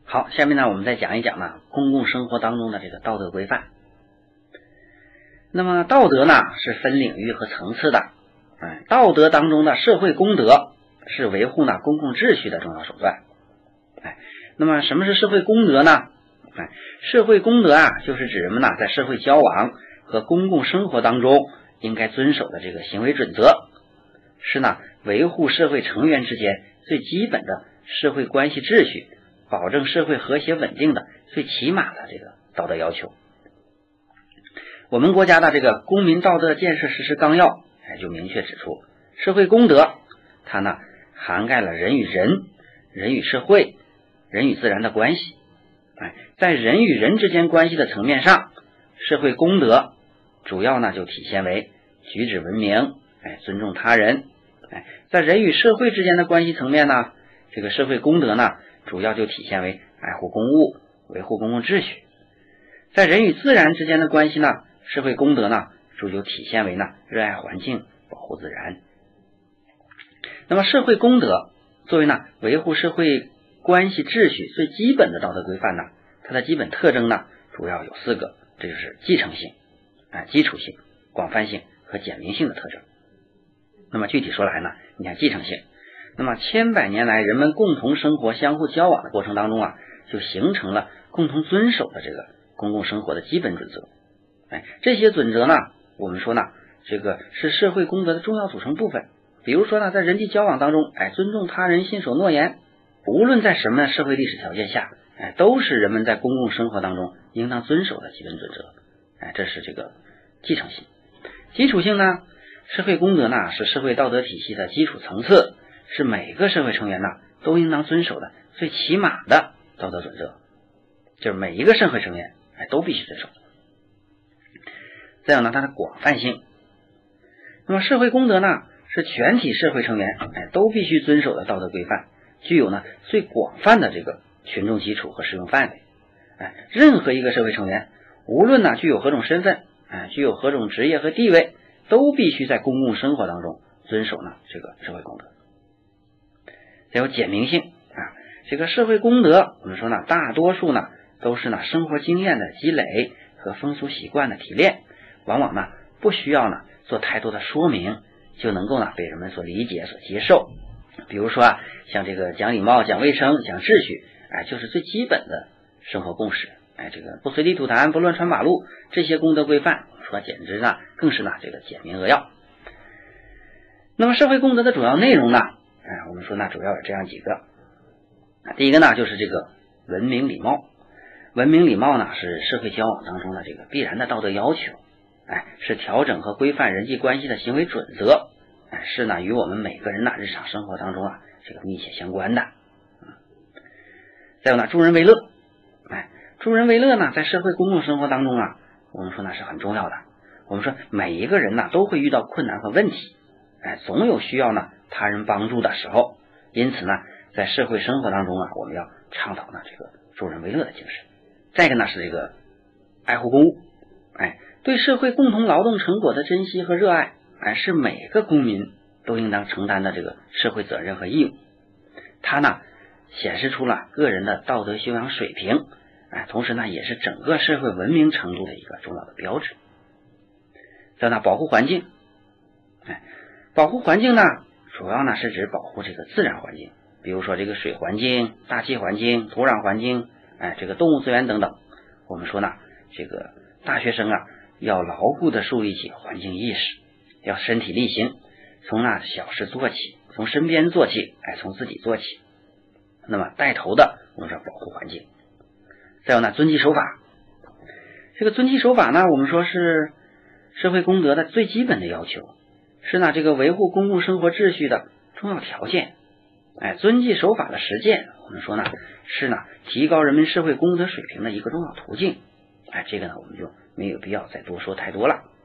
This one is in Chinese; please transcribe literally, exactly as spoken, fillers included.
好，下面呢我们再讲一讲呢公共生活当中的这个道德规范。那么道德呢是分领域和层次的，哎，道德当中的社会公德是维护呢公共秩序的重要手段。哎，那么什么是社会公德呢？哎，社会公德啊，就是指人们呢在社会交往和公共生活当中应该遵守的这个行为准则，是呢维护社会成员之间最基本的社会关系秩序，保证社会和谐稳定的最起码的这个道德要求。我们国家的这个公民道德建设实施纲要哎就明确指出，社会公德它呢涵盖了人与人、人与社会、人与自然的关系。哎，在人与人之间关系的层面上，社会公德主要呢就体现为举止文明，哎，尊重他人。哎，在人与社会之间的关系层面呢，这个社会公德呢主要就体现为爱护公物，维护公共秩序。在人与自然之间的关系呢，社会公德呢主就体现为呢热爱环境，保护自然。那么社会公德作为呢维护社会关系秩序最基本的道德规范呢，它的基本特征呢主要有四个，这就是继承性、啊基础性、广泛性和简明性的特征。那么具体说来呢，你看继承性，那么千百年来人们共同生活、相互交往的过程当中啊，就形成了共同遵守的这个公共生活的基本准则。哎，这些准则呢，我们说呢，这个是社会公德的重要组成部分。比如说呢，在人际交往当中，哎，尊重他人、信守诺言，无论在什么社会历史条件下，哎，都是人们在公共生活当中应当遵守的基本准则。哎，这是这个继承性。基础性呢，社会公德呢是社会道德体系的基础层次，是每个社会成员呢都应当遵守的最起码的道德准则，就是每一个社会成员哎都必须遵守。再有呢，它的广泛性。那么社会公德呢是全体社会成员哎都必须遵守的道德规范，具有呢最广泛的这个群众基础和适用范围。哎，任何一个社会成员，无论呢具有何种身份，哎，具有何种职业和地位，都必须在公共生活当中遵守呢这个社会公德。再有简明性啊，这个社会公德我们说呢，大多数呢都是呢生活经验的积累和风俗习惯的提炼，往往呢不需要呢做太多的说明，就能够呢被人们所理解、所接受。比如说啊，像这个讲礼貌、讲卫生、讲秩序，哎，就是最基本的生活共识。哎，这个不随地吐痰、不乱穿马路，这些公德规范，我说简直呢更是呢这个简明扼要。那么社会公德的主要内容呢，哎，我们说呢主要有这样几个。第一个呢就是这个文明礼貌。文明礼貌呢是社会交往当中的这个必然的道德要求，哎，是调整和规范人际关系的行为准则，哎，是呢与我们每个人的日常生活当中啊这个密切相关的。嗯，再有呢助人为乐，哎，助人为乐呢在社会公共生活当中啊，我们说呢是很重要的。我们说每一个人呢都会遇到困难和问题，哎，总有需要呢他人帮助的时候，因此呢在社会生活当中啊，我们要倡导呢这个助人为乐的精神。再一个呢是这个爱护公物，哎，对社会共同劳动成果的珍惜和热爱，哎，是每个公民都应当承担的这个社会责任和义务。它呢显示出了个人的道德修养水平，哎，同时呢也是整个社会文明程度的一个重要的标志。再呢保护环境，哎，保护环境呢主要呢是指保护这个自然环境，比如说这个水环境、大气环境、土壤环境，哎，这个动物资源等等。我们说呢，这个大学生啊，要牢固的树立起环境意识，要身体力行，从那小事做起，从身边做起，哎，从自己做起。那么带头的，我们说保护环境。再有呢，遵纪守法。这个遵纪守法呢，我们说是社会公德的最基本的要求，是呢这个维护公共生活秩序的重要条件。哎，遵纪守法的实践，我们说呢是呢提高人们社会公德水平的一个重要途径。哎，这个呢我们就没有必要再多说太多了。